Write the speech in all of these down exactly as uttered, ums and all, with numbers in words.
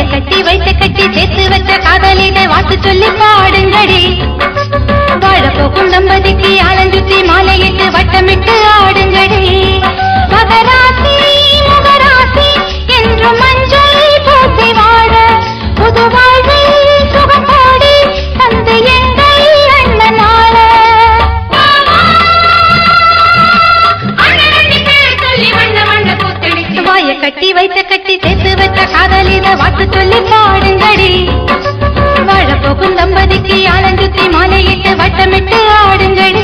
கட்டி வைத்த கட்டி சேர்த்து வச்ச காதலிட வாக்கு சொல்லி பாடுங்கடி வாழ போகும் தம்பதிக்கு ஆலஞ்சுத்தி மாலையிட்டு வட்டமிட்டு ஆடுங்கடி மகராசி மகராசி என்று மஞ்சள் பூசி வாழ புது வாழ்வில் சுகப்பாடி தந்து எங்கள் அண்ணனால வாய கட்டி வைத்த கட்டி சேர்த்து வச்ச காதலிட வாக்கு சொல்லி பாடுங்கடி வாழ போகும் தம்பதிக்கு ஆலஞ்சுத்தி மாலையிட்டு வட்டமிட்டு ஆடுங்கடி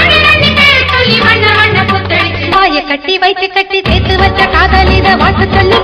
கட்டி வைத்து கட்டி சேர்த்து வச்ச காதலிட வாக்கு சொல்லி